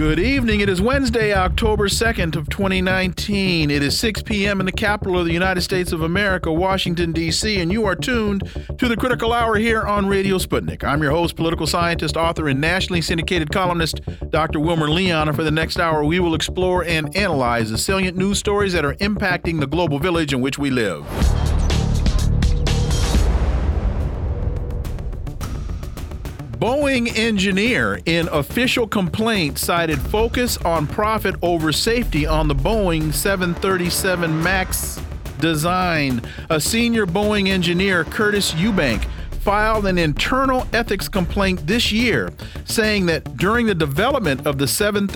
Good evening. It is Wednesday, October 2nd of 2019. It is 6 p.m. in the capital of the United States of America, Washington, D.C., and you are tuned to the Critical Hour here on Radio Sputnik. I'm your host, political scientist, author, and nationally syndicated columnist, Dr. Wilmer Leon. And for the next hour, we will explore and analyze the salient news stories that are impacting the global village in which we live. Boeing engineer in official complaint cited focus on profit over safety on the Boeing 737 MAX design. A senior Boeing engineer, Curtis Eubank, filed an internal ethics complaint this year, saying that during the development of the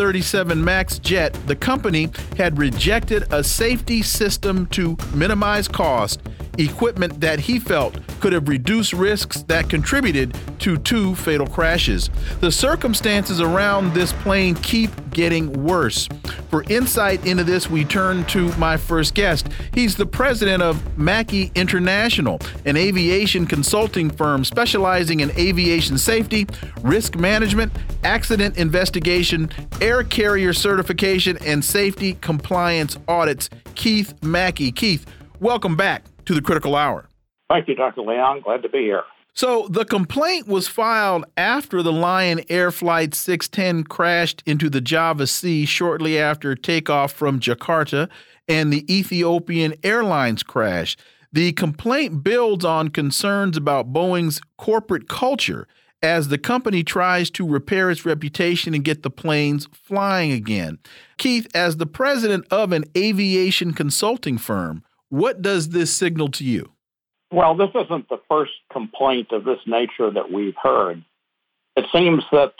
737 MAX jet, the company had rejected a safety system to minimize cost, equipment that he felt could have reduced risks that contributed to 2 fatal crashes. The circumstances around this plane keep getting worse. For insight into this, we turn to my first guest. He's the president of Mackey International, an aviation consulting firm specializing in aviation safety, risk management, accident investigation, air carrier certification, and safety compliance audits. Keith Mackey. Keith, welcome back to the Critical Hour. Thank you, Dr. Leon. Glad to be here. So the complaint was filed after the Lion Air Flight 610 crashed into the Java Sea shortly after takeoff from Jakarta and the Ethiopian Airlines crash. The complaint builds on concerns about Boeing's corporate culture as the company tries to repair its reputation and get the planes flying again. Keith, as the president of an aviation consulting firm, what does this signal to you? Well, this isn't the first complaint of this nature that we've heard. It seems that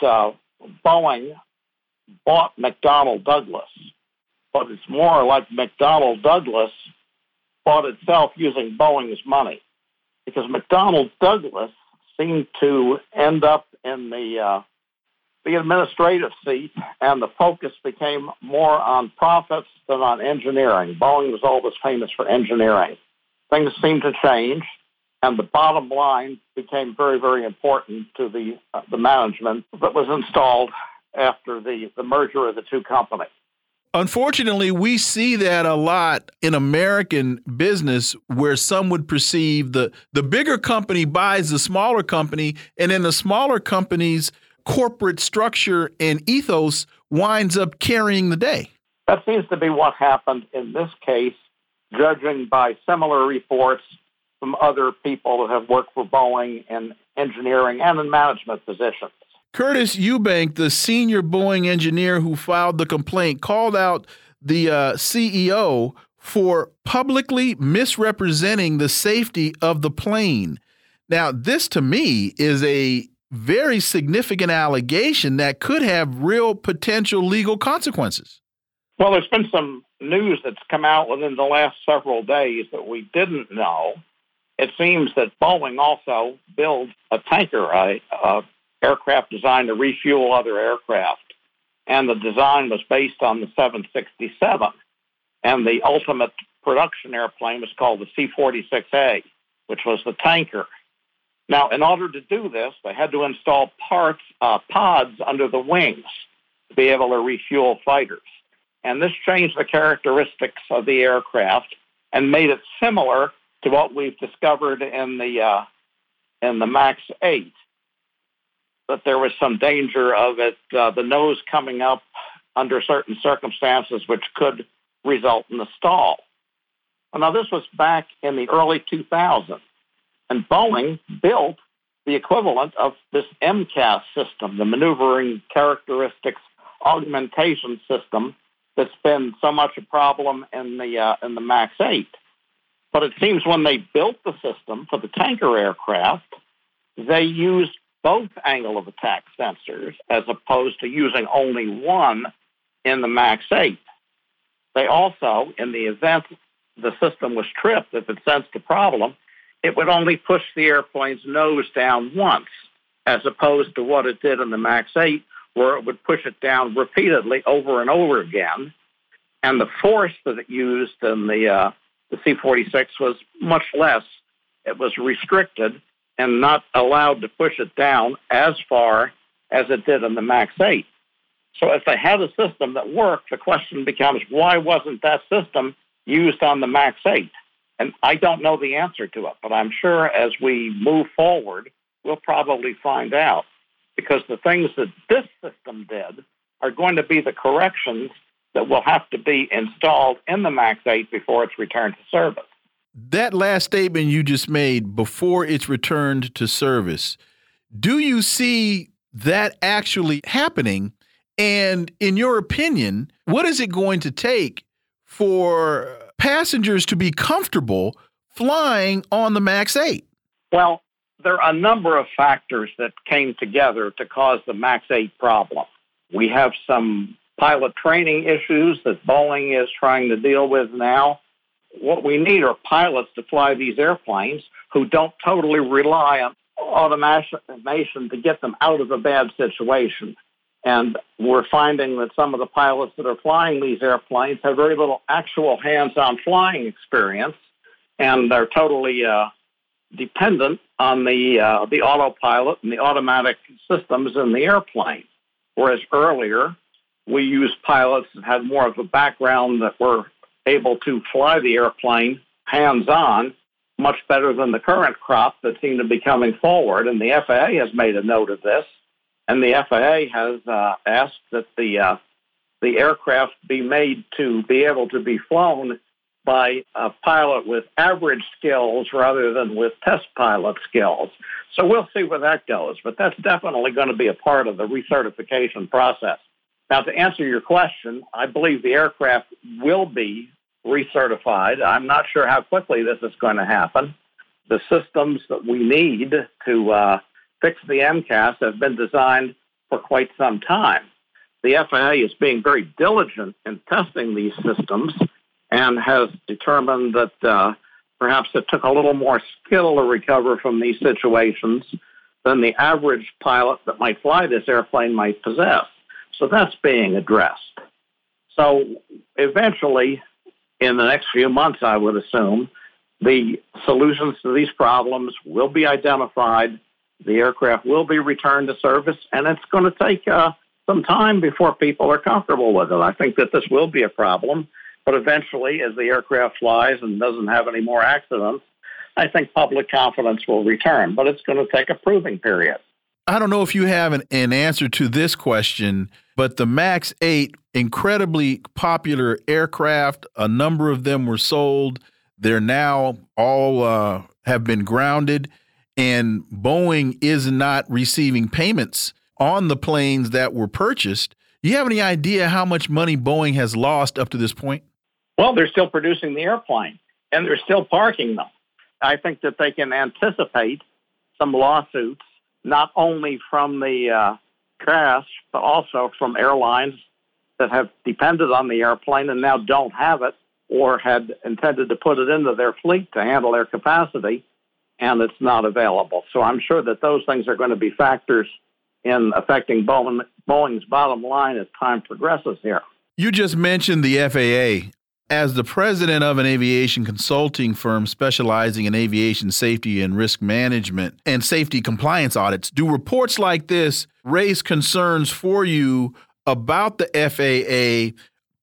Boeing bought McDonnell Douglas, but it's more like McDonnell Douglas bought itself using Boeing's money, because McDonnell Douglas seemed to end up in the administrative seat, and the focus became more on profits than on engineering. Boeing was always famous for engineering. Things seemed to change, and the bottom line became very, very important to the management that was installed after the merger of the two companies. Unfortunately, we see that a lot in American business, where some would perceive the bigger company buys the smaller company, and then the smaller company's corporate structure and ethos winds up carrying the day. That seems to be what happened in this case, judging by similar reports from other people who have worked for Boeing in engineering and in management positions. Curtis Eubank, the senior Boeing engineer who filed the complaint, called out the CEO for publicly misrepresenting the safety of the plane. Now, this to me is a very significant allegation that could have real potential legal consequences. Well, there's been some news that's come out within the last several days that we didn't know. It seems that Boeing also builds a tanker, aircraft designed to refuel other aircraft, and the design was based on the 767, and the ultimate production airplane was called the C-46A, which was the tanker. Now, in order to do this, they had to install pods under the wings to be able to refuel fighters. And this changed the characteristics of the aircraft and made it similar to what we've discovered in the MAX 8, that there was some danger of it, the nose coming up under certain circumstances, which could result in a stall. Well, now, this was back in the early 2000s. And Boeing built the equivalent of this MCAS system, the Maneuvering Characteristics Augmentation System, that's been so much a problem in the MAX 8. But it seems when they built the system for the tanker aircraft, they used both angle of attack sensors as opposed to using only one in the MAX 8. They also, in the event the system was tripped, if it sensed a problem, it would only push the airplane's nose down once, as opposed to what it did in the MAX 8, where it would push it down repeatedly over and over again. And the force that it used in the C-46 was much less. It was restricted and not allowed to push it down as far as it did in the MAX 8. So if they had a system that worked, the question becomes, why wasn't that system used on the MAX 8? And I don't know the answer to it, but I'm sure as we move forward, we'll probably find out, because the things that this system did are going to be the corrections that will have to be installed in the MAX 8 before it's returned to service. That last statement you just made, before it's returned to service, do you see that actually happening? And in your opinion, what is it going to take for passengers to be comfortable flying on the MAX 8? Well, there are a number of factors that came together to cause the MAX 8 problem. We have some pilot training issues that Boeing is trying to deal with now. What we need are pilots to fly these airplanes who don't totally rely on automation to get them out of a bad situation. And we're finding that some of the pilots that are flying these airplanes have very little actual hands-on flying experience, and they're totally dependent on the autopilot and the automatic systems in the airplane. Whereas earlier, we used pilots that had more of a background that were able to fly the airplane hands-on much better than the current crop that seem to be coming forward. And the FAA has made a note of this. And the FAA has asked that the aircraft be made to be able to be flown by a pilot with average skills rather than with test pilot skills. So we'll see where that goes. But that's definitely going to be a part of the recertification process. Now, to answer your question, I believe the aircraft will be recertified. I'm not sure how quickly this is going to happen. The systems that we need to fix the MCAS have been designed for quite some time. The FAA is being very diligent in testing these systems and has determined that perhaps it took a little more skill to recover from these situations than the average pilot that might fly this airplane might possess. So that's being addressed. So eventually, in the next few months, I would assume, the solutions to these problems will be identified, the aircraft will be returned to service, and it's going to take some time before people are comfortable with it. I think that this will be a problem, but eventually, as the aircraft flies and doesn't have any more accidents, I think public confidence will return, but it's going to take a proving period. I don't know if you have an answer to this question, but the MAX 8, incredibly popular aircraft, a number of them were sold. They're now all have been grounded, and Boeing is not receiving payments on the planes that were purchased. Do you have any idea how much money Boeing has lost up to this point? Well, they're still producing the airplane, and they're still parking them. I think that they can anticipate some lawsuits, not only from the crash, but also from airlines that have depended on the airplane and now don't have it, or had intended to put it into their fleet to handle their capacity, and it's not available. So I'm sure that those things are going to be factors in affecting Boeing's bottom line as time progresses here. You just mentioned the FAA. As the president of an aviation consulting firm specializing in aviation safety and risk management and safety compliance audits, do reports like this raise concerns for you about the FAA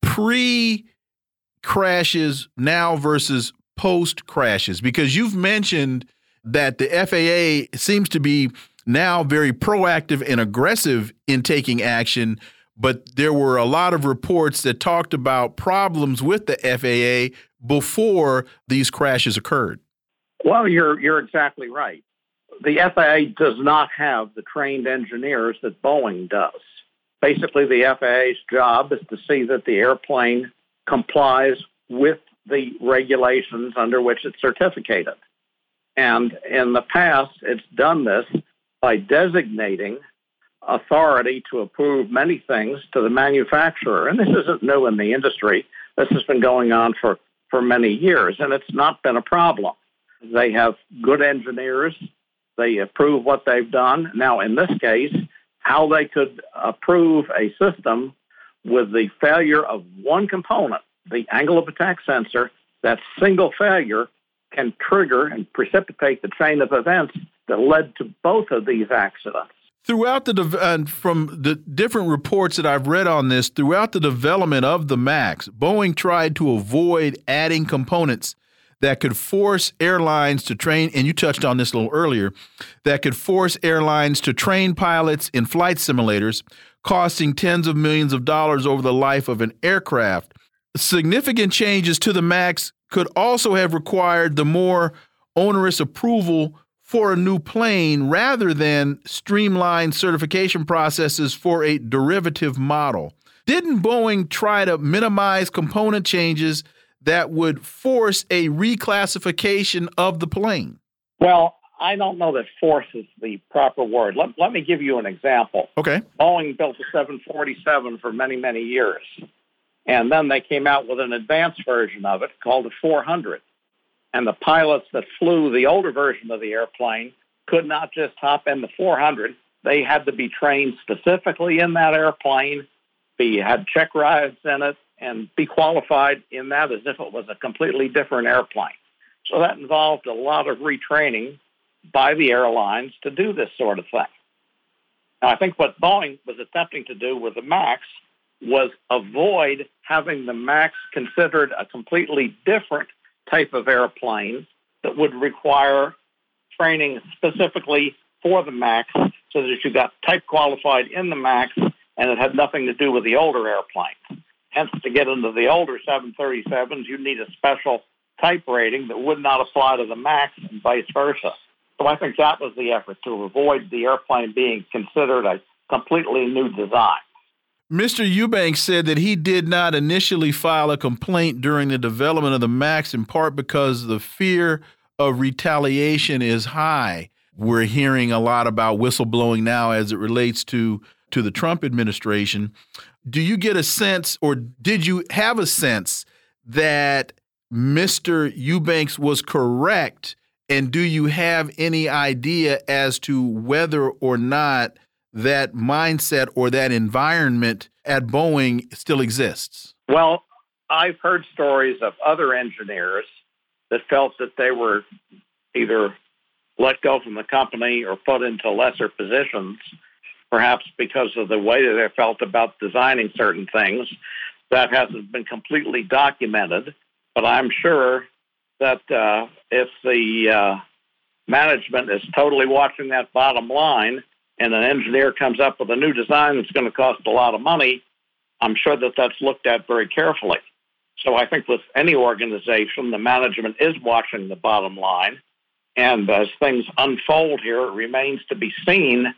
pre-crashes now versus post-crashes? Because you've mentioned that the FAA seems to be now very proactive and aggressive in taking action, but there were a lot of reports that talked about problems with the FAA before these crashes occurred. Well, you're exactly right. The FAA does not have the trained engineers that Boeing does. Basically, the FAA's job is to see that the airplane complies with the regulations under which it's certificated. And in the past, it's done this by designating authority to approve many things to the manufacturer. And this isn't new in the industry. This has been going on for many years, and it's not been a problem. They have good engineers. They approve what they've done. Now, in this case, how they could approve a system with the failure of one component, the angle of attack sensor, that single failure can trigger and precipitate the chain of events that led to both of these accidents. Throughout from the different reports that I've read on this, throughout the development of the MAX, Boeing tried to avoid adding components that could force airlines to train, and you touched on this a little earlier, that could force airlines to train pilots in flight simulators, costing tens of millions of dollars over the life of an aircraft. Significant changes to the MAX could also have required the more onerous approval for a new plane rather than streamlined certification processes for a derivative model. Didn't Boeing try to minimize component changes that would force a reclassification of the plane? Well, I don't know that force is the proper word. Let me give you an example. Okay. Boeing built a 747 for many, many years. And then they came out with an advanced version of it called the 400. And the pilots that flew the older version of the airplane could not just hop in the 400. They had to be trained specifically in that airplane, had check rides in it, and be qualified in that as if it was a completely different airplane. So that involved a lot of retraining by the airlines to do this sort of thing. Now, I think what Boeing was attempting to do with the MAX was avoid having the MAX considered a completely different type of airplane that would require training specifically for the MAX so that you got type qualified in the MAX and it had nothing to do with the older airplanes. Hence, to get into the older 737s, you need a special type rating that would not apply to the MAX and vice versa. So I think that was the effort, to avoid the airplane being considered a completely new design. Mr. Eubanks said that he did not initially file a complaint during the development of the MAX, in part because the fear of retaliation is high. We're hearing a lot about whistleblowing now as it relates to the Trump administration. Do you get a sense, or did you have a sense, that Mr. Eubanks was correct? And do you have any idea as to whether or not that mindset or that environment at Boeing still exists? Well, I've heard stories of other engineers that felt that they were either let go from the company or put into lesser positions, perhaps because of the way that they felt about designing certain things. That hasn't been completely documented, but I'm sure that if the management is totally watching that bottom line and an engineer comes up with a new design that's going to cost a lot of money, I'm sure that that's looked at very carefully. So I think with any organization, the management is watching the bottom line. And as things unfold here, it remains to be seen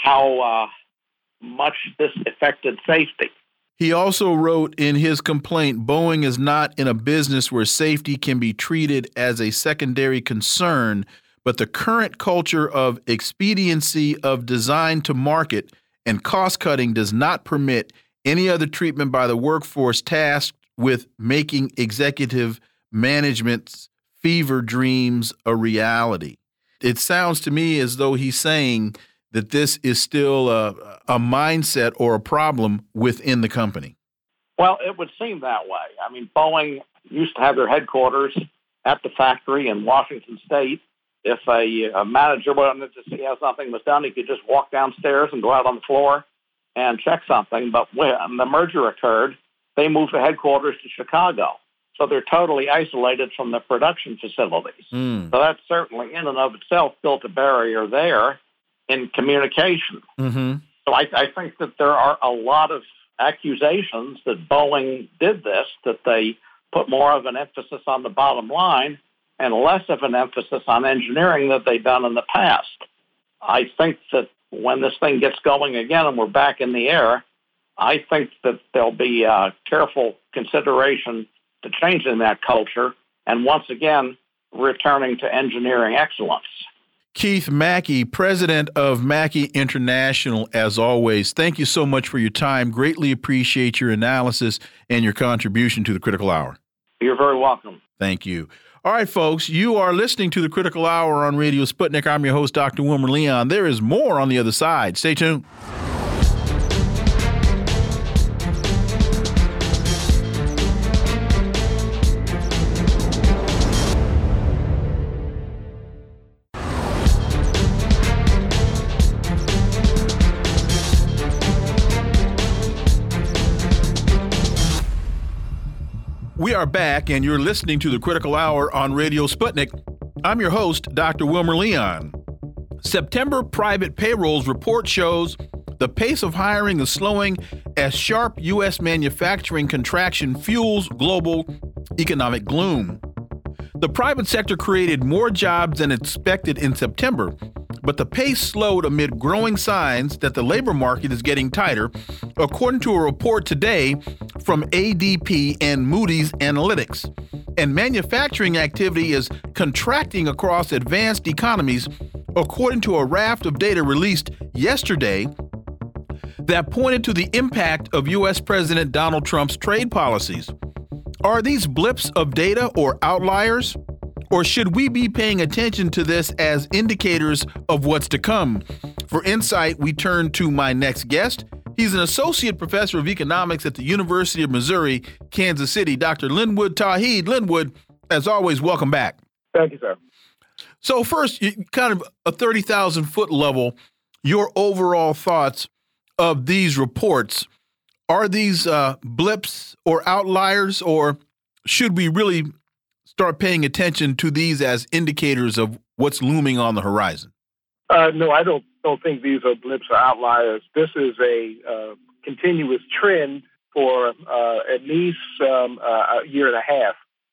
how much this affected safety. He also wrote in his complaint, Boeing is not in a business where safety can be treated as a secondary concern, but the current culture of expediency of design to market and cost-cutting does not permit any other treatment by the workforce tasked with making executive management's fever dreams a reality. It sounds to me as though he's saying that this is still a mindset or a problem within the company. Well, it would seem that way. I mean, Boeing used to have their headquarters at the factory in Washington State. If a manager wanted to see how something was done, he could just walk downstairs and go out on the floor and check something. But when the merger occurred, they moved the headquarters to Chicago. So they're totally isolated from the production facilities. So that certainly in and of itself built a barrier there in communication. So I think that there are a lot of accusations that Boeing did this, that they put more of an emphasis on the bottom line and less of an emphasis on engineering that they've done in the past. I think that when this thing gets going again and we're back in the air, I think that there'll be careful consideration to changing that culture and once again returning to engineering excellence. Keith Mackey, president of Mackey International, as always, thank you so much for your time. Greatly appreciate your analysis and your contribution to the Critical Hour. You're very welcome. Thank you. All right, folks, you are listening to the Critical Hour on Radio Sputnik. I'm your host, Dr. Wilmer Leon. There is more on the other side. Stay tuned. are back, and you're listening to the Critical Hour on Radio Sputnik. I'm your host, Dr. Wilmer Leon. September private payrolls report shows the pace of hiring is slowing as sharp U.S. manufacturing contraction fuels global economic gloom. The private sector created more jobs than expected in September, but the pace slowed amid growing signs that the labor market is getting tighter, according to a report today from ADP and Moody's Analytics. And manufacturing activity is contracting across advanced economies, according to a raft of data released yesterday that pointed to the impact of U.S. President Donald Trump's trade policies. Are these blips of data or outliers? Or should we be paying attention to this as indicators of what's to come? For insight, we turn to my next guest. He's an associate professor of economics at the University of Missouri, Kansas City, Dr. Linwood Tauheed. Linwood, as always, welcome back. Thank you, sir. So first, kind of a 30,000-foot level, your overall thoughts of these reports. Are these blips or outliers, or should we really start paying attention to these as indicators of what's looming on the horizon? No, I don't think these are blips or outliers. This is a continuous trend for at least a year and a half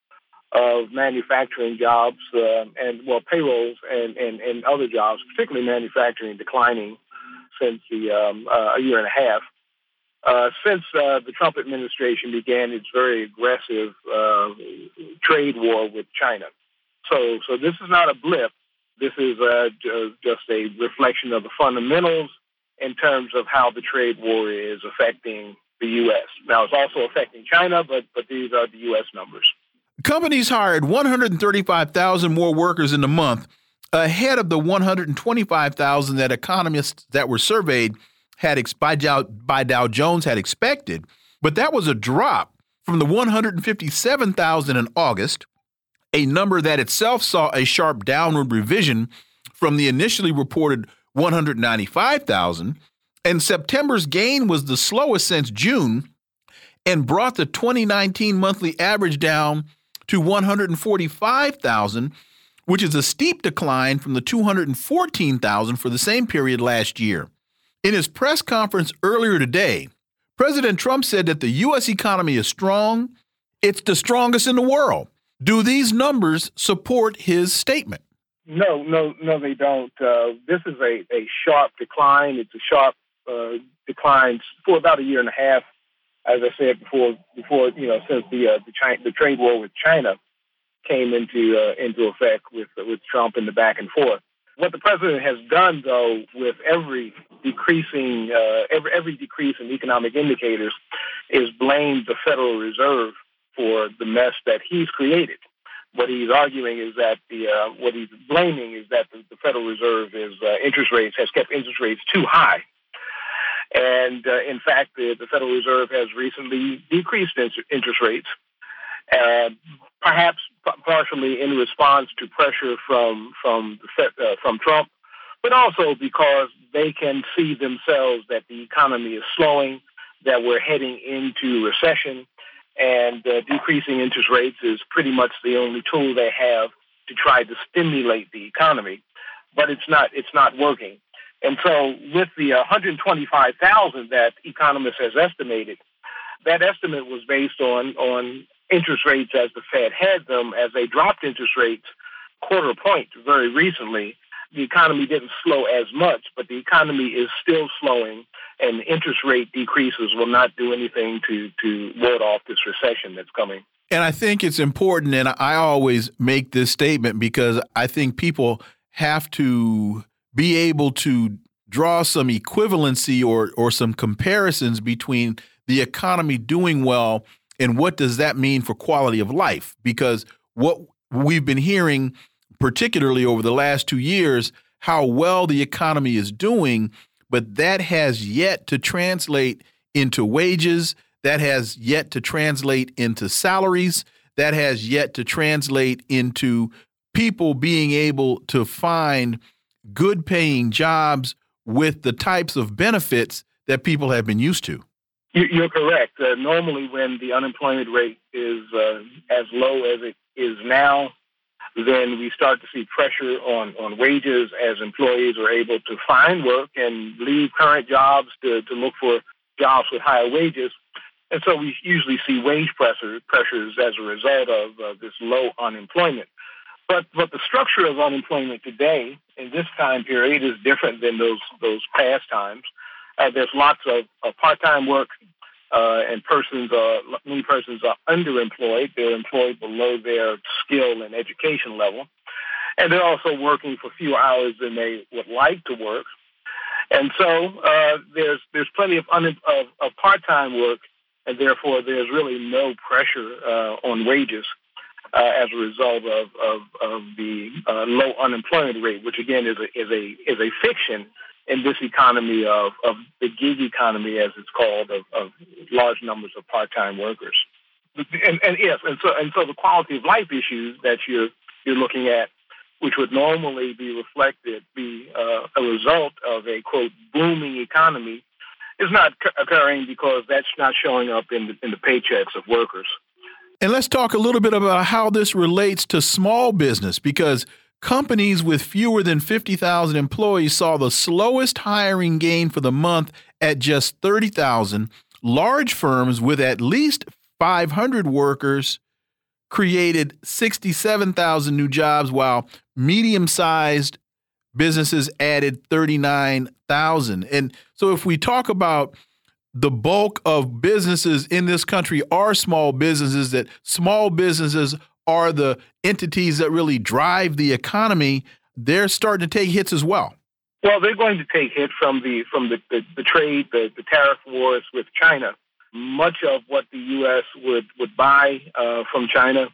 of manufacturing jobs and payrolls and other jobs, particularly manufacturing, declining since a year and a half. Since the Trump administration began its very aggressive trade war with China. So this is not a blip. This is just a reflection of the fundamentals in terms of how the trade war is affecting the U.S. Now, it's also affecting China, but these are the U.S. numbers. Companies hired 135,000 more workers in the month, ahead of the 125,000 that economists that were surveyed by Dow Jones had expected. But that was a drop from the 157,000 in August, a number that itself saw a sharp downward revision from the initially reported 195,000. And September's gain was the slowest since June and brought the 2019 monthly average down to 145,000, which is a steep decline from the 214,000 for the same period last year. In his press conference earlier today, President Trump said that the U.S. economy is strong. It's the strongest in the world. Do these numbers support his statement? No, they don't. This is a sharp decline. It's a sharp decline for about a year and a half, as I said before, since the trade war with China came into effect with Trump and the back and forth. What the president has done, though, with every decrease in economic indicators, is blame the Federal Reserve for the mess that he's created. What he's arguing is that what he's blaming is that the Federal Reserve has kept interest rates too high. And in fact, the Federal Reserve has recently decreased interest rates, perhaps partially in response to pressure from Trump, but also because they can see themselves that the economy is slowing, that we're heading into recession, and decreasing interest rates is pretty much the only tool they have to try to stimulate the economy. But it's not working. And so with the 125,000 that economists has estimated, that estimate was based on interest rates as the Fed had them. As they dropped interest rates quarter point very recently, the economy didn't slow as much, but the economy is still slowing, and interest rate decreases will not do anything to ward off this recession that's coming. And I think it's important, and I always make this statement because I think people have to be able to draw some equivalency or some comparisons between the economy doing well and what does that mean for quality of life. Because what we've been hearing, particularly over the last 2 years, how well the economy is doing, but that has yet to translate into wages, that has yet to translate into salaries, that has yet to translate into people being able to find good paying jobs with the types of benefits that people have been used to. You're correct. Normally, when the unemployment rate is as low as it is now, then we start to see pressure on wages as employees are able to find work and leave current jobs to look for jobs with higher wages. And so we usually see wage pressures as a result of this low unemployment. But the structure of unemployment today in this time period is different than those past times. There's lots of part-time work, and many persons are underemployed. They're employed below their skill and education level, and they're also working for fewer hours than they would like to work. And so there's plenty of part-time work, and therefore there's really no pressure on wages as a result of the low unemployment rate, which again is a fiction in this economy of the gig economy, as it's called, of large numbers of part-time workers. And so the quality of life issues that you're looking at, which would normally be a result of a, quote, booming economy, is not occurring because that's not showing up in the paychecks of workers. And let's talk a little bit about how this relates to small business, because companies with fewer than 50,000 employees saw the slowest hiring gain for the month at just 30,000. Large firms with at least 500 workers created 67,000 new jobs, while medium-sized businesses added 39,000. And so if we talk about the bulk of businesses in this country are small businesses, that small businesses are the entities that really drive the economy, they're starting to take hits as well. Well, they're going to take hit from the trade, the tariff wars with China. Much of what the U.S. would buy from China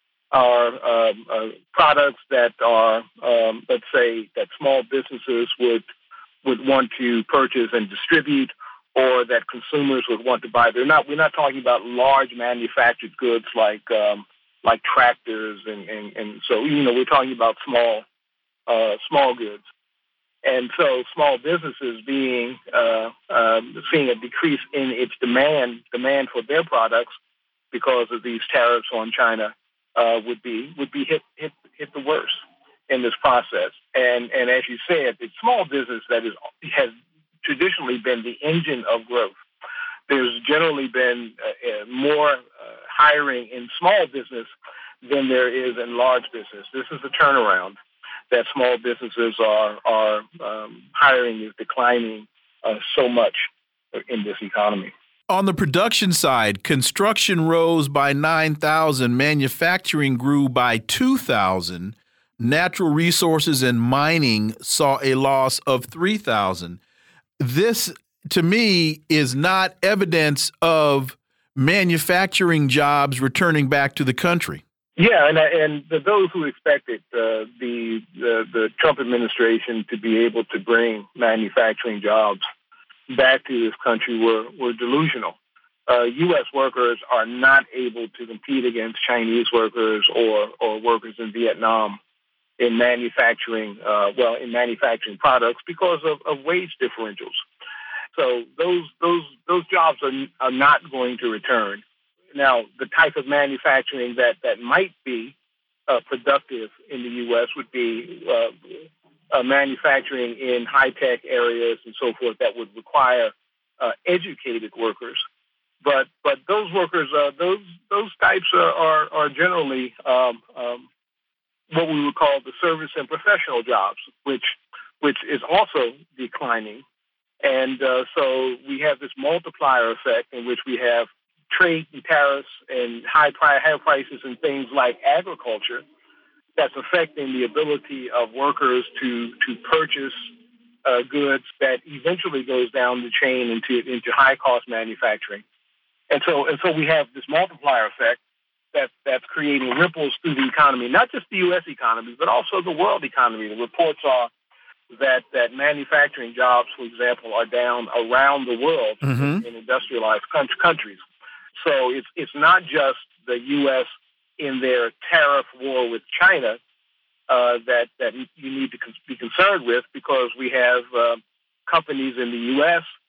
are products that are, let's say, that small businesses would want to purchase and distribute, or that consumers would want to buy. We're not talking about large manufactured goods like tractors and so we're talking about small goods. And so small businesses being seeing a decrease in its demand for their products because of these tariffs on China would be hit the worst in this process. And as you said, it's small business that has traditionally been the engine of growth. There's generally been more hiring in small business than there is in large business. This is a turnaround that small businesses are hiring is declining so much in this economy. On the production side, construction rose by 9,000, manufacturing grew by 2,000, natural resources and mining saw a loss of 3,000. This, to me, is not evidence of manufacturing jobs returning back to the country. Yeah, and those who expected the Trump administration to be able to bring manufacturing jobs back to this country were delusional. U.S. workers are not able to compete against Chinese workers or workers in Vietnam in manufacturing products because of wage differentials. So those jobs are not going to return. Now, the type of manufacturing that might be productive in the U.S. would be manufacturing in high-tech areas and so forth that would require educated workers. But those workers, those types are generally what we would call the service and professional jobs, which is also declining. And so we have this multiplier effect in which we have trade and tariffs and high prices and things like agriculture that's affecting the ability of workers to purchase goods that eventually goes down the chain into high cost manufacturing. And so we have this multiplier effect that's creating ripples through the economy, not just the U.S. economy, but also the world economy. The reports are that manufacturing jobs, for example, are down around the world in industrialized countries. So it's not just the U.S. in their tariff war with China that you need to be concerned with, because we have companies in the U.S.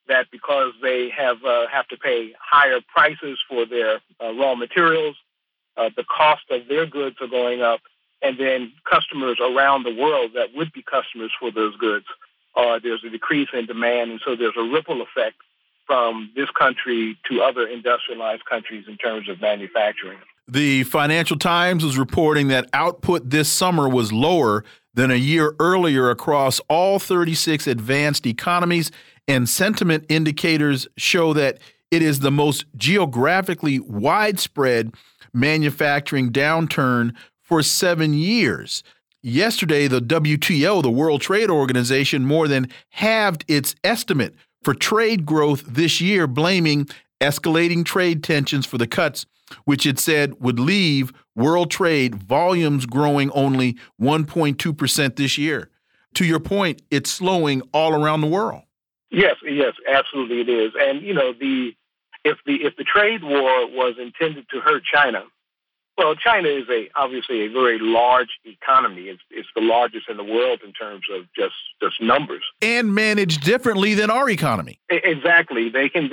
that because they have to pay higher prices for their raw materials, the cost of their goods are going up, and then customers around the world that would be customers for those goods, there's a decrease in demand, and so there's a ripple effect from this country to other industrialized countries in terms of manufacturing. The Financial Times was reporting that output this summer was lower than a year earlier across all 36 advanced economies, and sentiment indicators show that it is the most geographically widespread manufacturing downturn for 7 years. Yesterday, the WTO, the World Trade Organization, more than halved its estimate for trade growth this year, blaming escalating trade tensions for the cuts, which it said would leave world trade volumes growing only 1.2% this year. To your point, it's slowing all around the world. Yes, absolutely it is. And if the trade war was intended to hurt China, well, China is obviously a very large economy. It's the largest in the world in terms of just numbers, and managed differently than our economy. Exactly, they can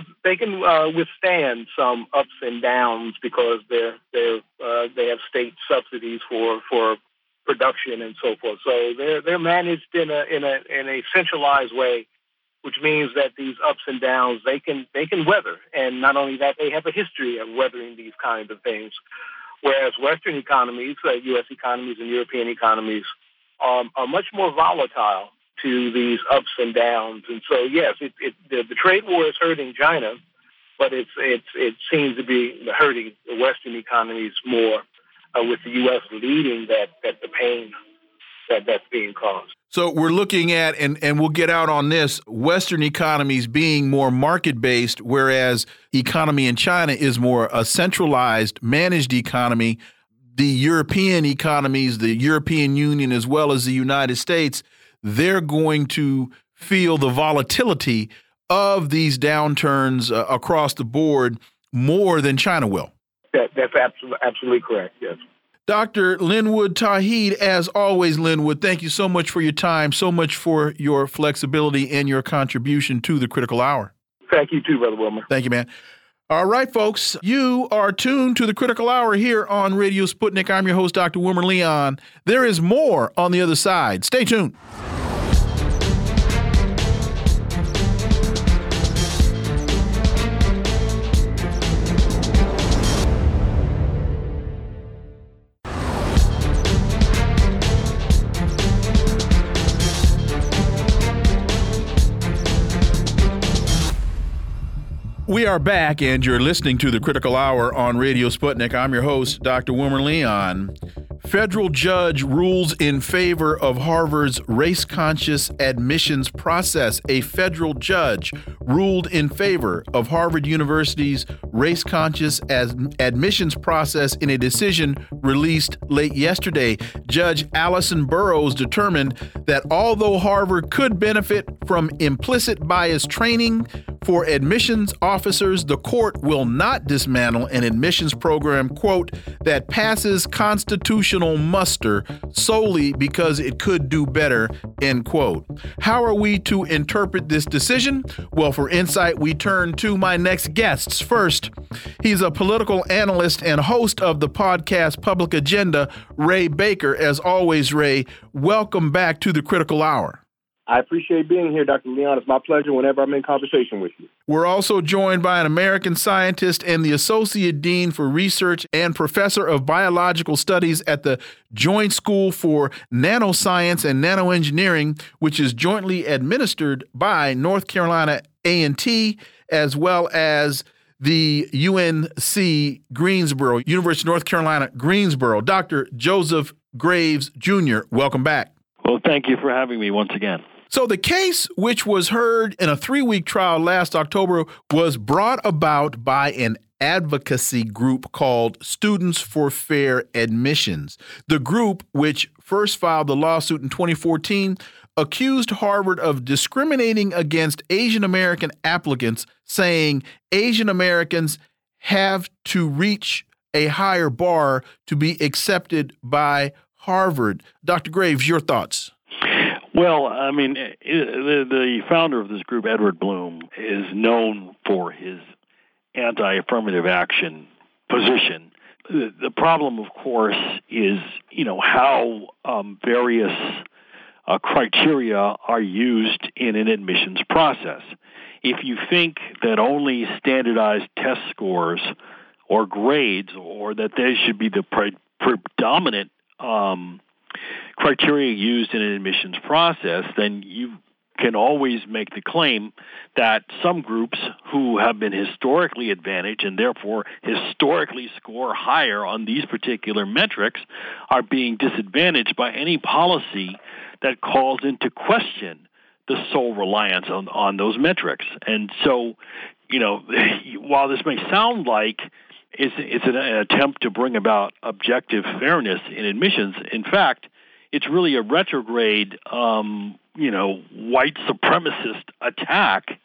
withstand some ups and downs because they have state subsidies for production and so forth. So they're managed in a centralized way, which means that these ups and downs they can weather. And not only that, they have a history of weathering these kinds of things. Whereas Western economies, U.S. economies and European economies, are much more volatile to these ups and downs. And so, yes, the trade war is hurting China, but it seems to be hurting the Western economies more, with the U.S. leading the pain that's being caused. So we're looking at, and we'll get out on this, Western economies being more market-based, whereas economy in China is more a centralized, managed economy. The European economies, the European Union, as well as the United States, they're going to feel the volatility of these downturns across the board more than China will. That's absolutely correct, yes. Dr. Linwood Tauheed, as always, Linwood, thank you so much for your time, so much for your flexibility and your contribution to the Critical Hour. Thank you too, Brother Wilmer. Thank you, man. All right, folks, you are tuned to the Critical Hour here on Radio Sputnik. I'm your host, Dr. Wilmer Leon. There is more on the other side. Stay tuned. We are back, and you're listening to the Critical Hour on Radio Sputnik. I'm your host, Dr. Wilmer Leon. Federal judge rules in favor of Harvard's race-conscious admissions process. A federal judge ruled in favor of Harvard University's race-conscious admissions process in a decision released late yesterday. Judge Allison Burroughs determined that although Harvard could benefit from implicit bias training for admissions officers, the court will not dismantle an admissions program, quote, that passes constitutional muster solely because it could do better, end quote. How are we to interpret this decision? Well, for insight, we turn to my next guests. First, he's a political analyst and host of the podcast Public Agenda, Ray Baker. As always, Ray, welcome back to the Critical Hour. I appreciate being here, Dr. Leon. It's my pleasure whenever I'm in conversation with you. We're also joined by an American scientist and the Associate Dean for Research and Professor of Biological Studies at the Joint School for Nanoscience and Nanoengineering, which is jointly administered by North Carolina A&T, as well as the UNC Greensboro, University of North Carolina, Greensboro. Dr. Joseph Graves, Jr., welcome back. Well, thank you for having me once again. So the case, which was heard in a 3-week trial last October, was brought about by an advocacy group called Students for Fair Admissions. The group, which first filed the lawsuit in 2014, accused Harvard of discriminating against Asian American applicants, saying Asian Americans have to reach a higher bar to be accepted by Harvard. Dr. Graves, your thoughts? Well, I mean, the founder of this group, Edward Bloom, is known for his anti-affirmative action position. The problem, of course, is, how various criteria are used in an admissions process. If you think that only standardized test scores or grades, or that they should be the predominant criteria used in an admissions process, then you can always make the claim that some groups who have been historically advantaged and therefore historically score higher on these particular metrics are being disadvantaged by any policy that calls into question the sole reliance on those metrics. And so, while this may sound like it's an attempt to bring about objective fairness in admissions, in fact, it's really a retrograde, white supremacist attack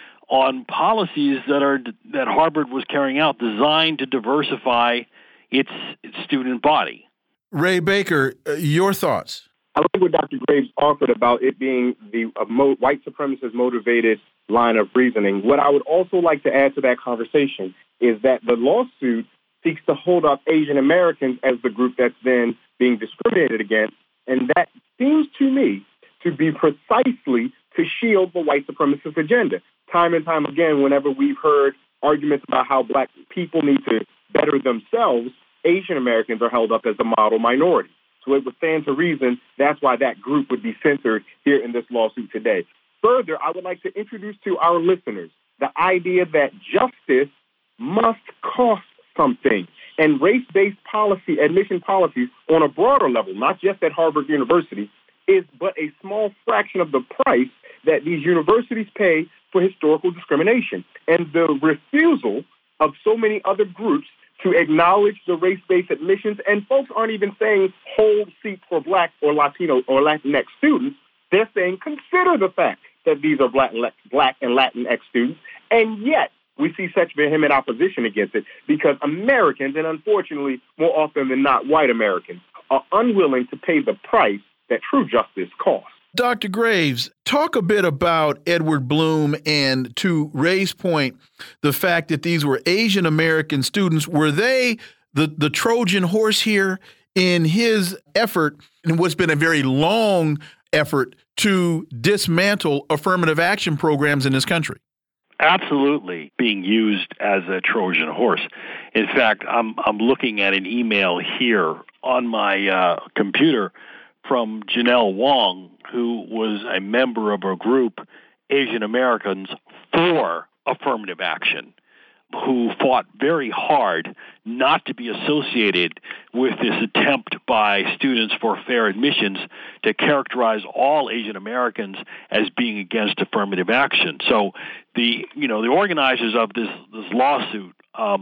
on policies that Harvard was carrying out, designed to diversify its student body. Ray Baker, your thoughts? I like what Dr. Graves offered about it being the white supremacist motivated line of reasoning. What I would also like to add to that conversation is that the lawsuit seeks to hold up Asian Americans as the group that's then being discriminated against. And that seems to me to be precisely to shield the white supremacist agenda. Time and time again, whenever we've heard arguments about how black people need to better themselves, Asian Americans are held up as the model minority. So it would stand to reason that's why that group would be censored here in this lawsuit today. Further, I would like to introduce to our listeners the idea that justice must cost something. And race-based policy, admission policies on a broader level, not just at Harvard University, is but a small fraction of the price that these universities pay for historical discrimination. And the refusal of so many other groups to acknowledge the race-based admissions, and folks aren't even saying hold seats for Black or Latino or Latinx students. They're saying consider the fact that these are Black and Latinx students, and yet we see such vehement opposition against it because Americans, and unfortunately more often than not white Americans, are unwilling to pay the price that true justice costs. Dr. Graves, talk a bit about Edward Bloom and, to Ray's point, the fact that these were Asian American students. Were they the Trojan horse here in his effort, and what's been a very long effort to dismantle affirmative action programs in this country? Absolutely being used as a Trojan horse. In fact, I'm looking at an email here on my computer from Janelle Wong, who was a member of a group, Asian Americans for Affirmative Action, who fought very hard not to be associated with this attempt by Students for Fair Admissions to characterize all Asian Americans as being against affirmative action. So the organizers of this lawsuit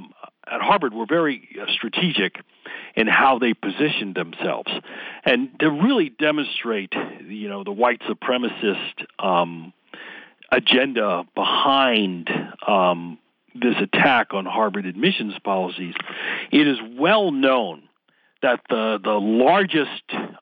at Harvard were very strategic in how they positioned themselves, and to really demonstrate the white supremacist agenda behind this attack on Harvard admissions policies. It is well known that the largest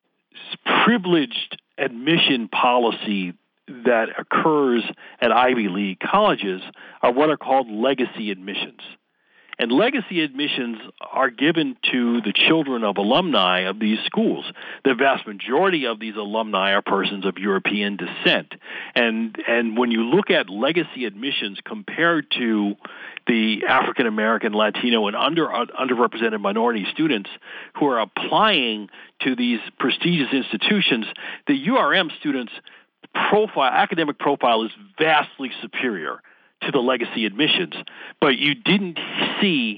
privileged admission policy that occurs at Ivy League colleges are what are called legacy admissions. And legacy admissions are given to the children of alumni of these schools. The vast majority of these alumni are persons of European descent. And when you look at legacy admissions compared to the African American, Latino, and underrepresented minority students who are applying to these prestigious institutions, the URM students' academic profile is vastly superior to the legacy admissions. But you didn't see,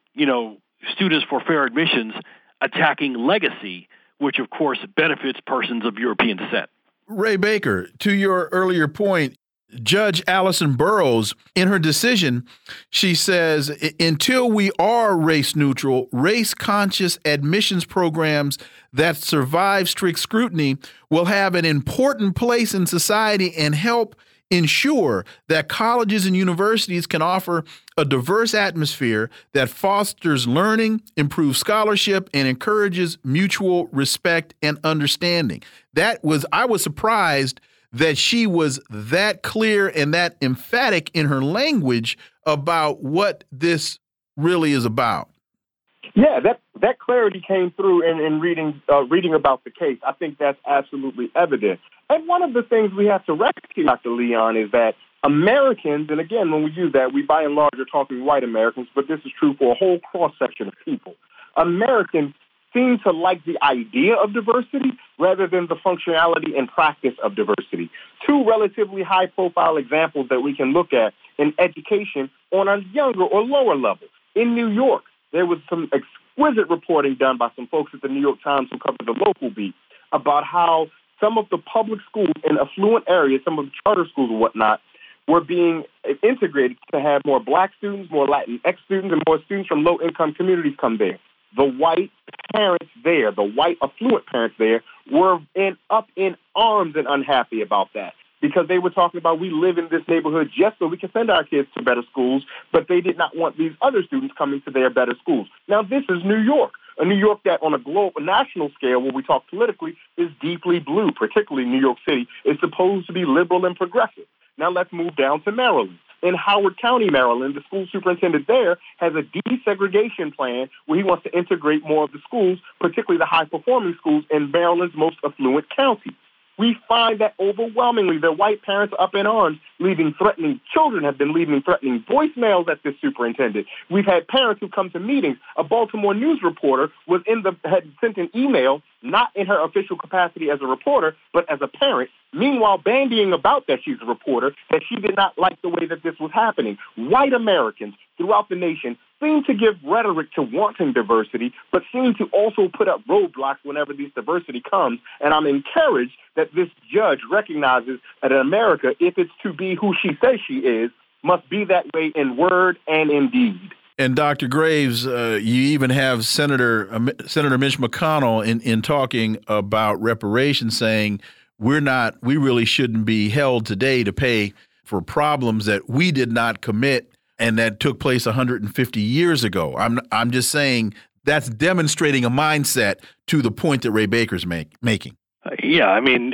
Students for Fair Admissions attacking legacy, which of course benefits persons of European descent. Ray Baker, to your earlier point, Judge Allison Burroughs, in her decision, she says, until we are race neutral, race conscious admissions programs that survive strict scrutiny will have an important place in society and help ensure that colleges and universities can offer a diverse atmosphere that fosters learning, improves scholarship, and encourages mutual respect and understanding. I was surprised that she was that clear and that emphatic in her language about what this really is about. Yeah, that clarity came through in reading about the case. I think that's absolutely evident. And one of the things we have to recognize, Dr. Leon, is that Americans, and again, when we use that, we by and large are talking white Americans, but this is true for a whole cross-section of people. Americans seem to like the idea of diversity rather than the functionality and practice of diversity. Two relatively high-profile examples that we can look at in education on a younger or lower level. In New York, there was some exquisite reporting done by some folks at the New York Times who covered the local beat about how some of the public schools in affluent areas, some of the charter schools and whatnot, were being integrated to have more black students, more Latinx students, and more students from low-income communities come there. The white parents there, the white affluent parents there, were up in arms and unhappy about that because they were talking about we live in this neighborhood just so we can send our kids to better schools, but they did not want these other students coming to their better schools. Now, this is New York, a New York that on a national scale, when we talk politically, is deeply blue, particularly New York City, is supposed to be liberal and progressive. Now let's move down to Maryland. In Howard County, Maryland, the school superintendent there has a desegregation plan where he wants to integrate more of the schools, particularly the high-performing schools in Maryland's most affluent county. We find that overwhelmingly the white parents are up in arms, children have been leaving threatening voicemails at this superintendent. We've had parents who come to meetings. A Baltimore News reporter had sent an email, not in her official capacity as a reporter, but as a parent, meanwhile bandying about that she's a reporter, that she did not like the way that this was happening. White Americans throughout the nation seem to give rhetoric to wanting diversity, but seem to also put up roadblocks whenever this diversity comes. And I'm encouraged that this judge recognizes that in America, if it's to be who she says she is, must be that way in word and in deed. And Dr. Graves, you even have Senator Mitch McConnell in talking about reparations, saying we really shouldn't be held today to pay for problems that we did not commit and that took place 150 years ago. I'm just saying that's demonstrating a mindset to the point that Ray Baker's making. Yeah, I mean,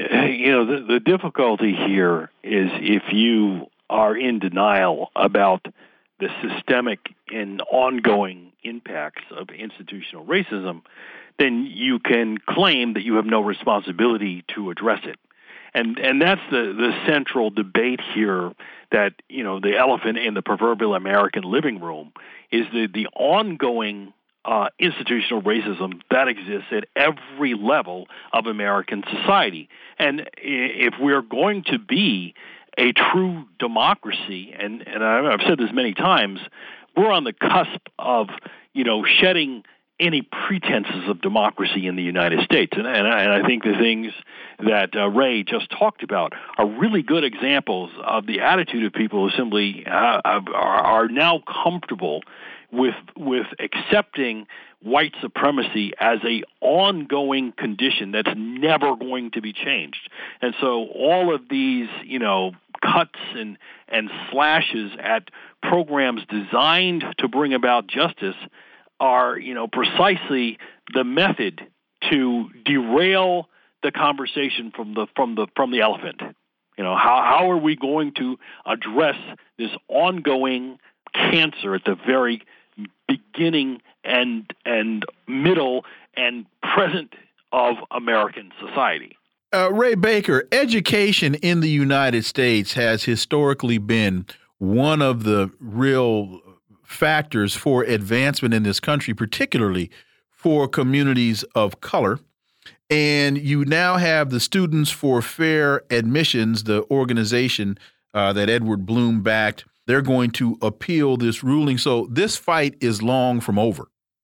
the difficulty here is if you are in denial about the systemic and ongoing impacts of institutional racism, then you can claim that you have no responsibility to address it. And that's the central debate here, that, the elephant in the proverbial American living room is the ongoing institutional racism that exists at every level of American society. And if we're going to be a true democracy, and I've said this many times, we're on the cusp of, shedding any pretenses of democracy in the United States. And I think the things that Ray just talked about are really good examples of the attitude of people who simply are now comfortable with accepting white supremacy as a ongoing condition that's never going to be changed. And so all of these, cuts and slashes at programs designed to bring about justice are, precisely the method to derail the conversation from the elephant. How are we going to address this ongoing cancer at the very beginning and middle and present of American society? Ray Baker, education in the United States has historically been one of the real factors for advancement in this country, particularly for communities of color. And you now have the Students for Fair Admissions, the organization that Edward Blum backed. They're going to appeal this ruling. So this fight is long from over.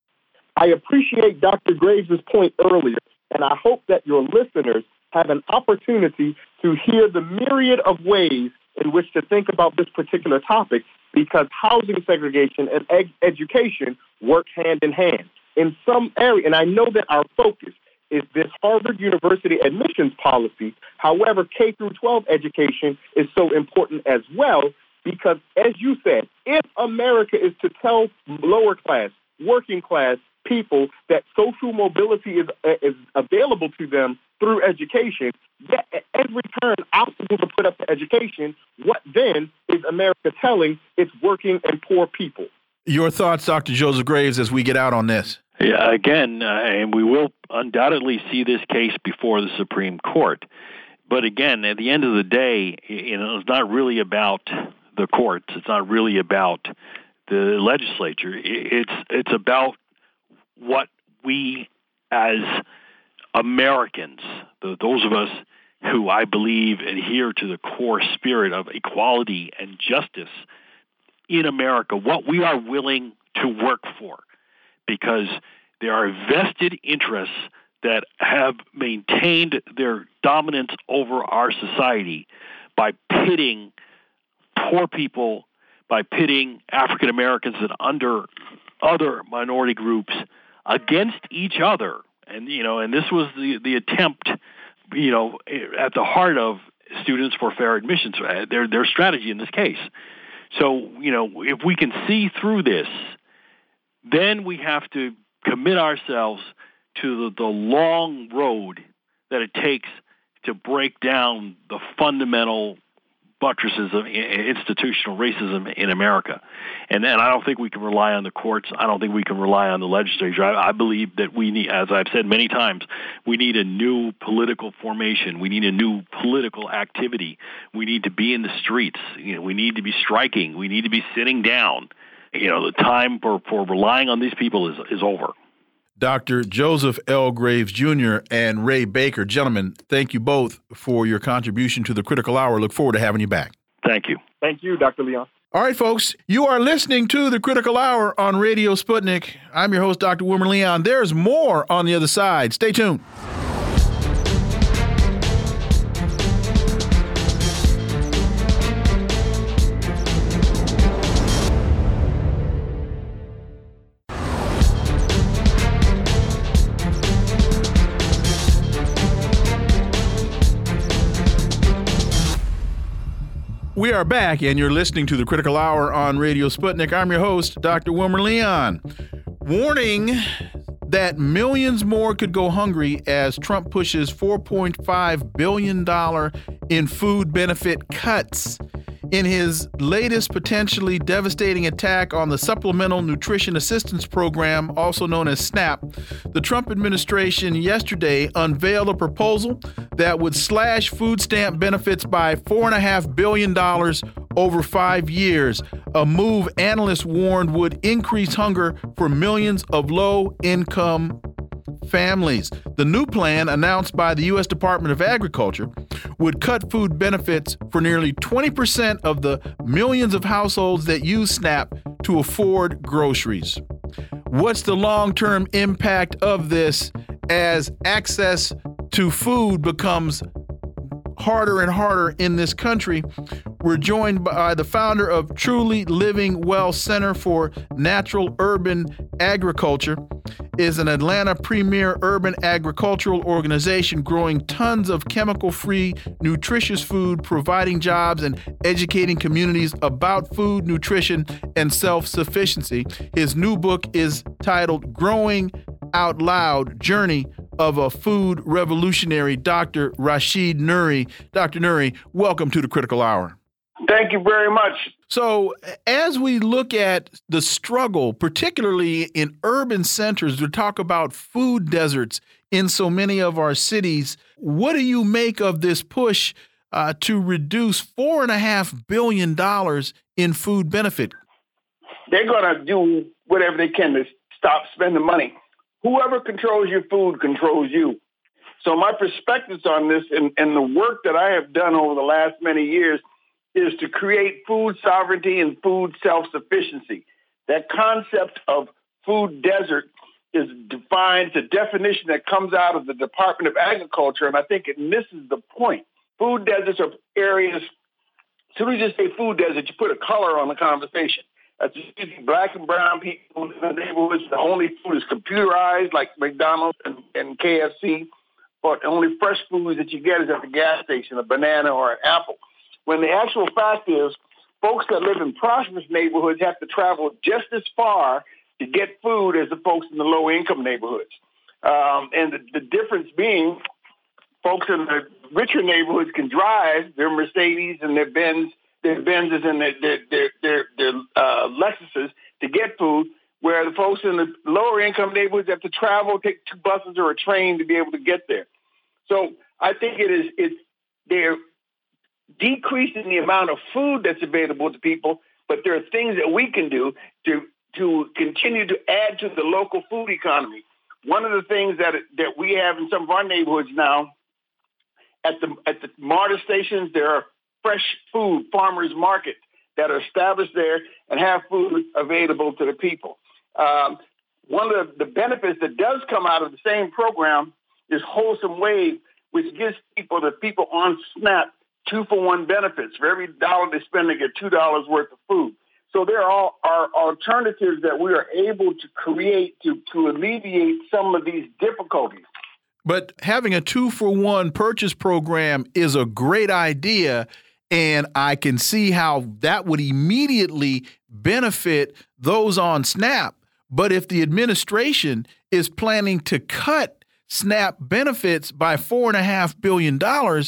I appreciate Dr. Graves' point earlier, and I hope that your listeners have an opportunity to hear the myriad of ways in which to think about this particular topic, because housing segregation and education work hand in hand. In some area, and I know that our focus is this Harvard University admissions policy. However, K through 12 education is so important as well because, as you said, if America is to tell lower class, working class people that social mobility is available to them through education, yet at every turn obstacles are put up to education, what then is America telling its working and poor people? Your thoughts, Dr. Joseph Graves, as we get out on this? Yeah, again, and we will undoubtedly see this case before the Supreme Court. But again, at the end of the day, it's not really about the courts. It's not really about the legislature. It's about what we as Americans, those of us who I believe adhere to the core spirit of equality and justice in America, what we are willing to work for. Because there are vested interests that have maintained their dominance over our society by pitting poor people, by pitting African Americans and other minority groups against each other. And this was the attempt, at the heart of Students for Fair Admissions, their strategy in this case. So, if we can see through this, then we have to commit ourselves to the long road that it takes to break down the fundamental buttresses of institutional racism in America. And I don't think we can rely on the courts. I don't think we can rely on the legislature. I believe that we need, as I've said many times, we need a new political formation. We need a new political activity. We need to be in the streets. We need to be striking. We need to be sitting down. The time for relying on these people is over. Dr. Joseph L. Graves, Jr. and Ray Baker. Gentlemen, thank you both for your contribution to the Critical Hour. Look forward to having you back. Thank you. Thank you, Dr. Leon. All right, folks, you are listening to the Critical Hour on Radio Sputnik. I'm your host, Dr. Wilmer Leon. There's more on the other side. Stay tuned. We are back, and you're listening to the Critical Hour on Radio Sputnik. I'm your host, Dr. Wilmer Leon. Warning that millions more could go hungry as Trump pushes $4.5 billion in food benefit cuts. In his latest potentially devastating attack on the Supplemental Nutrition Assistance Program, also known as SNAP, the Trump administration yesterday unveiled a proposal that would slash food stamp benefits by $4.5 billion over 5 years, a move analysts warned would increase hunger for millions of low-income families. The new plan, announced by the U.S. Department of Agriculture, would cut food benefits for nearly 20% of the millions of households that use SNAP to afford groceries. What's the long-term impact of this as access to food becomes harder and harder in this country? We're joined by the founder of Truly Living Well Center for Natural Urban Agriculture. Is an Atlanta premier urban agricultural organization growing tons of chemical-free, nutritious food, providing jobs and educating communities about food, nutrition, and self-sufficiency. His new book is titled Growing Out Loud, Journey of a Food Revolutionary, Dr. Rashid Nuri. Dr. Nuri, welcome to the Critical Hour. Thank you very much. So as we look at the struggle, particularly in urban centers, to talk about food deserts in so many of our cities, what do you make of this push to reduce $4.5 billion in food benefit? They're going to do whatever they can to stop spending money. Whoever controls your food controls you. So my perspectives on this and the work that I have done over the last many years is to create food sovereignty and food self-sufficiency. That concept of food desert is defined, it's a definition that comes out of the Department of Agriculture, and I think it misses the point. Food deserts are areas, as soon as you say food desert, you put a color on the conversation. That's usually black and brown people in the neighborhoods. The only food is computerized, like McDonald's and KFC. But the only fresh food that you get is at the gas station, a banana or an apple. When the actual fact is, folks that live in prosperous neighborhoods have to travel just as far to get food as the folks in the low-income neighborhoods. And the difference being, folks in the richer neighborhoods can drive their Mercedes and their Benzes and their Lexuses to get food, where the folks in the lower-income neighborhoods have to travel, take 2 buses or a train to be able to get there. So I think they're decreasing the amount of food that's available to people, but there are things that we can do to continue to add to the local food economy. One of the things that we have in some of our neighborhoods now, at the MARTA stations, there are fresh food farmers markets that are established there and have food available to the people. One of the benefits that does come out of the same program is Wholesome Wave, which gives the people on SNAP 2-for-1 benefits. For every dollar they spend, they get $2 worth of food. So there are alternatives that we are able to create to alleviate some of these difficulties. But having a 2-for-1 purchase program is a great idea, and I can see how that would immediately benefit those on SNAP. But if the administration is planning to cut SNAP benefits by $4.5 billion,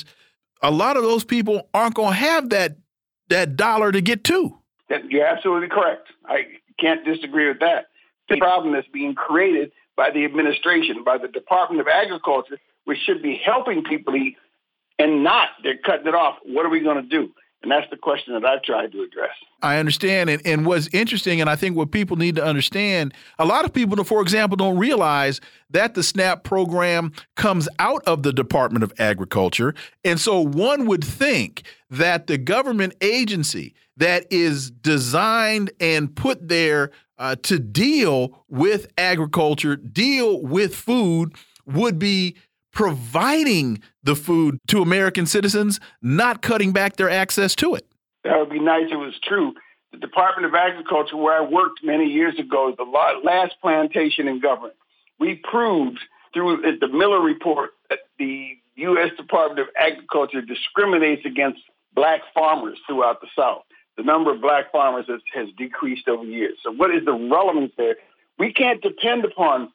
a lot of those people aren't going to have that dollar to get to. You're absolutely correct. I can't disagree with that. The problem that's being created by the administration, by the Department of Agriculture, which should be helping people eat, and not, they're cutting it off. What are we going to do? And that's the question that I've tried to address. I understand. And what's interesting, and I think what people need to understand, a lot of people, for example, don't realize that the SNAP program comes out of the Department of Agriculture. And so one would think that the government agency that is designed and put there to deal with agriculture, deal with food, would be providing the food to American citizens, not cutting back their access to it. That would be nice if it was true. The Department of Agriculture, where I worked many years ago, is the last plantation in government. We proved through the Miller Report that the U.S. Department of Agriculture discriminates against black farmers throughout the South. The number of black farmers has decreased over years. So what is the relevance there? We can't depend upon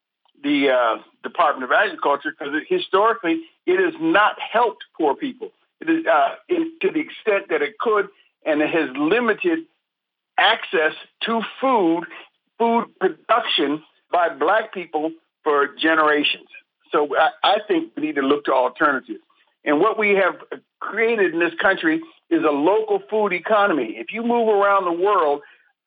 the Department of Agriculture because historically it has not helped poor people. It is to the extent that it could, and it has limited access to food production by black people for generations. So I think we need to look to alternatives. And what we have created in this country is a local food economy. If you move around the world,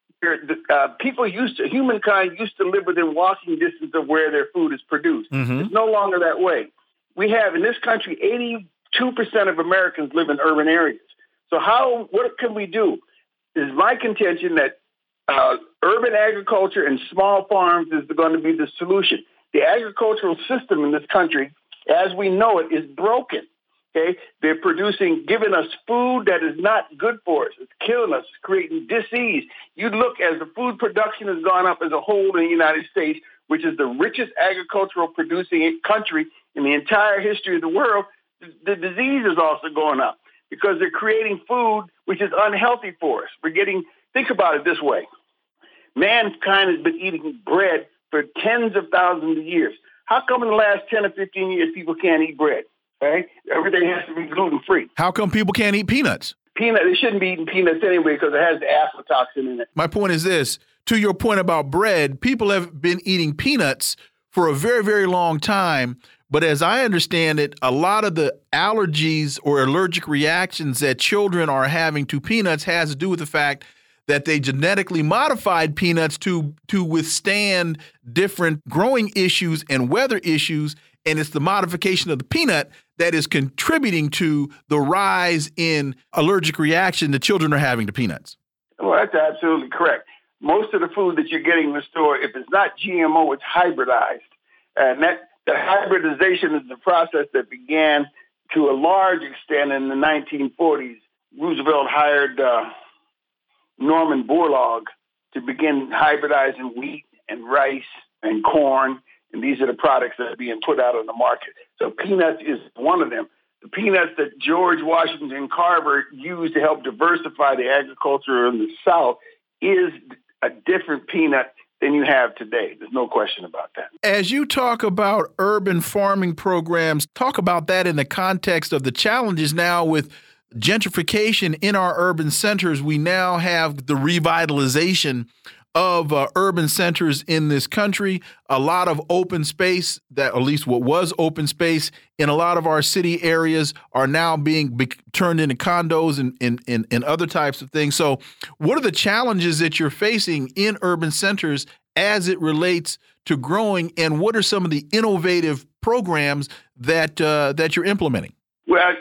humankind used to live within walking distance of where their food is produced. Mm-hmm. It's no longer that way. We have in this country, 82% of Americans live in urban areas. So what can we do? It is my contention that urban agriculture and small farms is going to be the solution. The agricultural system in this country, as we know it, is broken. Okay, they're giving us food that is not good for us. It's killing us, it's creating disease. You look as the food production has gone up as a whole in the United States, which is the richest agricultural producing country in the entire history of the world, the disease is also going up because they're creating food which is unhealthy for us. Think about it this way. Mankind has been eating bread for tens of thousands of years. How come in the last 10 or 15 years people can't eat bread? Right? Everything has to be gluten-free. How come people can't eat peanuts? They shouldn't be eating peanuts anyway because it has the aflatoxin in it. My point is this. To your point about bread, people have been eating peanuts for a very, very long time. But as I understand it, a lot of the allergies or allergic reactions that children are having to peanuts has to do with the fact that they genetically modified peanuts to withstand different growing issues and weather issues. And it's the modification of the peanut that is contributing to the rise in allergic reaction that children are having to peanuts. Well, that's absolutely correct. Most of the food that you're getting in the store, if it's not GMO, it's hybridized. And the hybridization is the process that began to a large extent in the 1940s. Roosevelt hired Norman Borlaug to begin hybridizing wheat and rice and corn, and these are the products that are being put out on the market. So peanuts is one of them. The peanuts that George Washington Carver used to help diversify the agriculture in the South is a different peanut than you have today. There's no question about that. As you talk about urban farming programs, talk about that in the context of the challenges now with gentrification in our urban centers. We now have the revitalization of urban centers in this country, a lot of open space, that at least what was open space in a lot of our city areas are now being turned into condos and other types of things. So what are the challenges that you're facing in urban centers as it relates to growing, and what are some of the innovative programs that you're implementing? Well,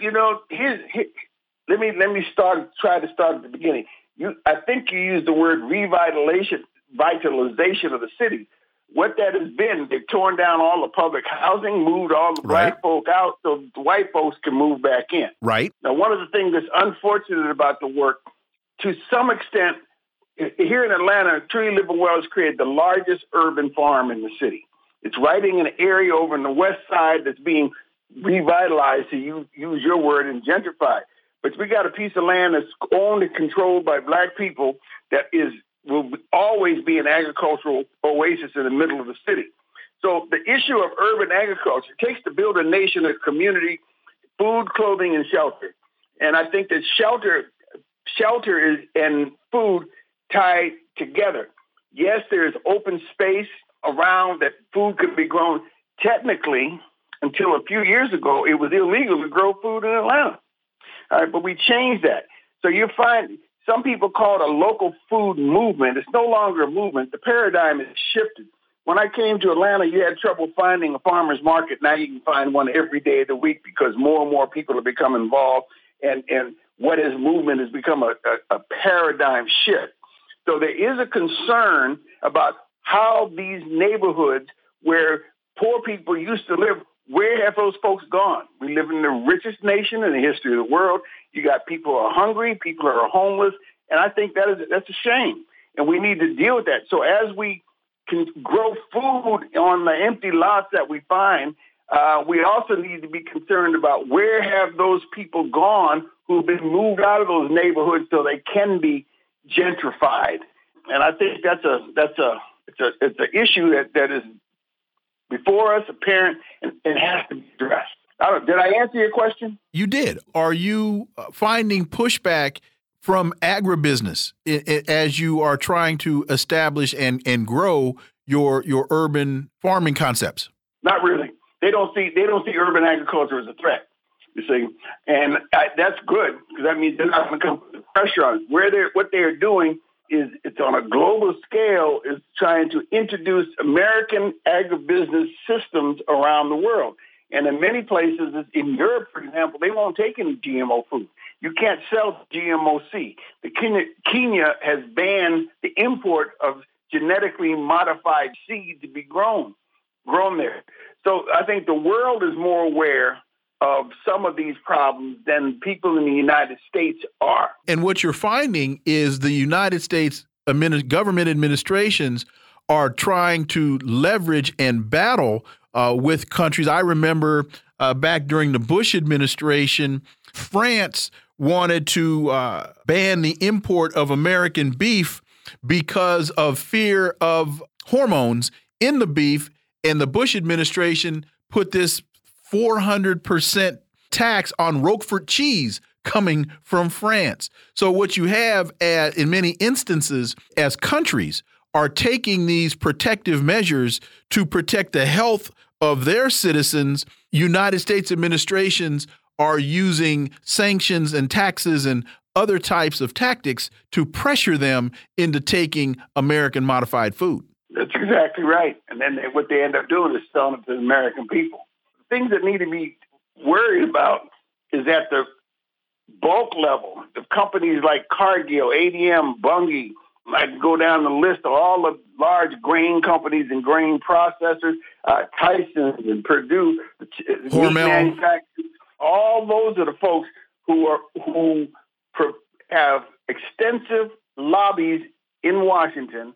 let me try to start at the beginning. I think you used the word vitalization of the city. What that has been, they've torn down all the public housing, moved all the black folk out so the white folks can move back in. Right. Now, one of the things that's unfortunate about the work, to some extent, here in Atlanta, Trudy Living Well has created the largest urban farm in the city. It's right in an area over on the west side that's being revitalized, to use your word, and gentrified. But we got a piece of land that's owned and controlled by black people that will always be an agricultural oasis in the middle of the city. So the issue of urban agriculture takes to build a nation, a community, food, clothing, and shelter. And I think that shelter is and food tied together. Yes, there's open space around that food could be grown. Technically, until a few years ago, it was illegal to grow food in Atlanta. All right, but we changed that. So you find some people call it a local food movement. It's no longer a movement. The paradigm has shifted. When I came to Atlanta, you had trouble finding a farmer's market. Now you can find one every day of the week because more and more people have become involved. And what is movement has become a paradigm shift. So there is a concern about how these neighborhoods where poor people used to live, where have those folks gone? We live in the richest nation in the history of the world. You got people who are hungry, people who are homeless, and I think that's a shame. And we need to deal with that. So as we can grow food on the empty lots that we find, we also need to be concerned about where have those people gone who've been moved out of those neighborhoods so they can be gentrified. And I think it's an issue that is before us, apparent, and has to be addressed. Did I answer your question? You did. Are you finding pushback from agribusiness as you are trying to establish and grow your urban farming concepts? Not really. They don't see urban agriculture as a threat. You see, and that's good because that means they're not going to come with pressure on it. What they're doing is it's on a global scale, is trying to introduce American agribusiness systems around the world. And in many places, in Europe, for example, they won't take any GMO food. You can't sell GMO seed. Kenya has banned the import of genetically modified seed to be grown there. So I think the world is more aware of some of these problems than people in the United States are. And what you're finding is the United States government administrations are trying to leverage and battle with countries. I remember back during the Bush administration, France wanted to ban the import of American beef because of fear of hormones in the beef. And the Bush administration put this 400% tax on Roquefort cheese coming from France. So what you have in many instances as countries are taking these protective measures to protect the health of their citizens. United States administrations are using sanctions and taxes and other types of tactics to pressure them into taking American modified food. That's exactly right. And then what they end up doing is selling it to the American people. Things that need to be worried about is at the bulk level. The companies like Cargill, ADM, Bunge, I can go down the list of all the large grain companies and grain processors, Tyson and Purdue, Hormel manufacturers. All those are the folks who have extensive lobbies in Washington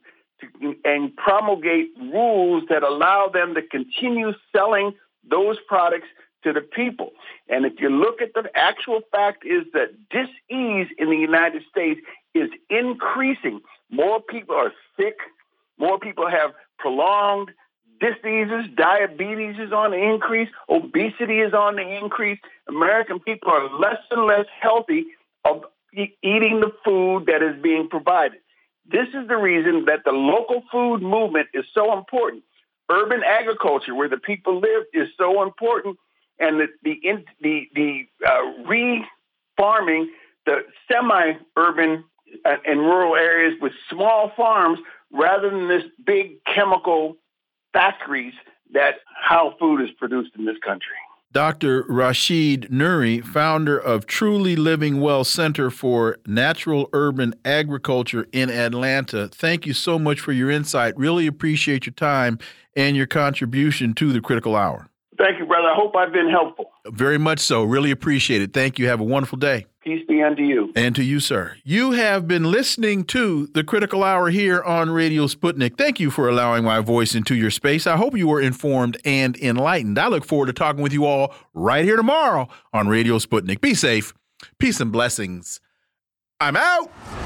promulgate rules that allow them to continue selling those products to the people. And if you look at the actual fact is that dis-ease in the United States is increasing. More people are sick. More people have prolonged diseases. Diabetes is on the increase. Obesity is on the increase. American people are less and less healthy of eating the food that is being provided. This is the reason that the local food movement is so important. Urban agriculture, where the people live, is so important, and the re-farming the semi-urban and rural areas with small farms rather than this big chemical factories that how food is produced in this country. Dr. Rashid Nuri, founder of Truly Living Well Center for Natural Urban Agriculture in Atlanta. Thank you so much for your insight. Really appreciate your time and your contribution to the Critical Hour. Thank you, brother. I hope I've been helpful. Very much so. Really appreciate it. Thank you. Have a wonderful day. Peace be unto you. And to you, sir. You have been listening to the Critical Hour here on Radio Sputnik. Thank you for allowing my voice into your space. I hope you were informed and enlightened. I look forward to talking with you all right here tomorrow on Radio Sputnik. Be safe. Peace and blessings. I'm out.